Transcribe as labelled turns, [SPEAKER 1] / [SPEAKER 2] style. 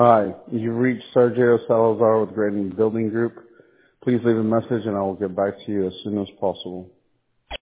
[SPEAKER 1] Hi, you've reached Sergio Salazar with Grading Building Group. Please leave a message and I will get back to you as soon as possible.